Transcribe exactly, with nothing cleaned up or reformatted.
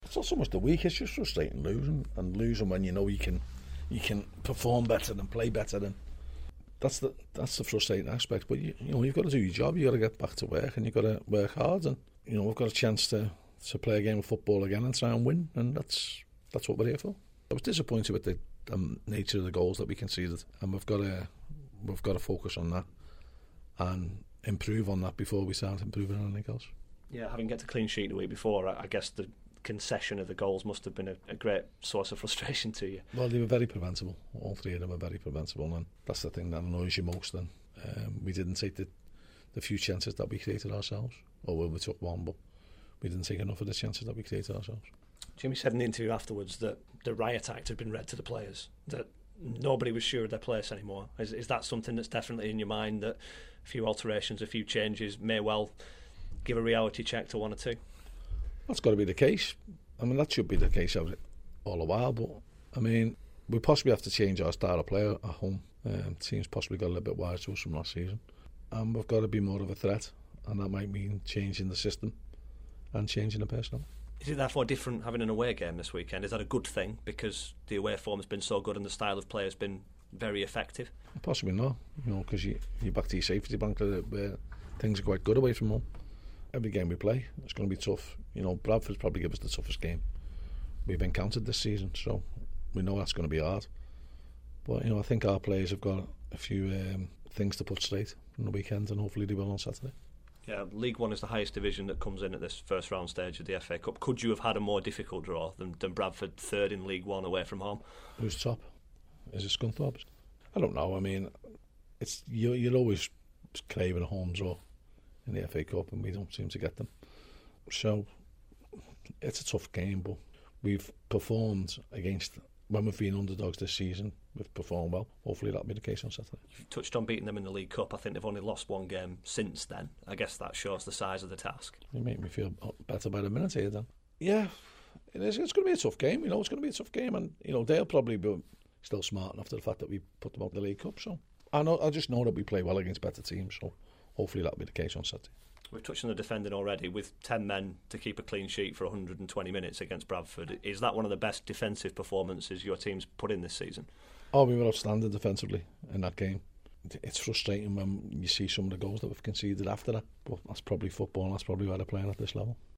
It's not so much the week, it's just frustrating losing, and losing when you know you can you can perform better and play better. And that's the that's the frustrating aspect. But you, you know, you've got to do your job, you've got to get back to work, and you've got to work hard. And you know, we've got a chance to, to play a game of football again and try and win, and that's that's what we're here for. I was disappointed with the um, nature of the goals that we conceded, and we've got to we've got to focus on that and improve on that before we start improving on anything else. Yeah, having get a clean sheet the week before, I guess the concession of the goals must have been a, a great source of frustration to you. Well, they were very preventable. All three of them were very preventable, and that's the thing that annoys you most. And um, we didn't take the the few chances that we created ourselves. Or well, we took one, but we didn't take enough of the chances that we created ourselves. Jimmy said in the interview afterwards that the riot act had been read to the players, that nobody was sure of their place anymore. Is, is that something that's definitely in your mind, that a few alterations, a few changes may well give a reality check to one or two? That's got to be the case. I mean, that should be the case of it all a while, but I mean, we possibly have to change our style of play at home. Um, teams possibly got a little bit wise to us from last season, and we've got to be more of a threat, and that might mean changing the system and changing the personnel. Is it therefore different having an away game this weekend? Is that a good thing because the away form has been so good and the style of play has been very effective? Possibly not, you know, because you, you're back to your safety blanket where things are quite good away from home. Every game we play, it's going to be tough. You know, Bradford's probably give us the toughest game we've encountered this season, so we know that's going to be hard. But you know, I think our players have got a few um, things to put straight from the weekend, and hopefully they will on Saturday. Yeah, League One is the highest division that comes in at this first round stage of the F A Cup. Could you have had a more difficult draw than, than Bradford third in League One away from home? Who's top? Is it Scunthorpe? I don't know. I mean, it's you, you're always craving a home draw in the F A Cup, and we don't seem to get them. So it's a tough game, but we've performed against, when we've been underdogs this season, we've performed well. Hopefully that'll be the case on Saturday. You've touched on beating them in the League Cup. I think they've only lost one game since then. I guess that shows the size of the task. You make me feel better by the minute here, Dan. Yeah, it is. It's going to be a tough game. You know, it's going to be a tough game, and you know they'll probably be still smart enough to the fact that we put them out of the League Cup. So I know, I just know that we play well against better teams. So hopefully that'll be the case on Saturday. We've touched on the defending already. With ten men to keep a clean sheet for one hundred twenty minutes against Bradford, is that one of the best defensive performances your team's put in this season? Oh, we were outstanding defensively in that game. It's frustrating when you see some of the goals that we've conceded after that, but that's probably football, and that's probably why they're playing at this level.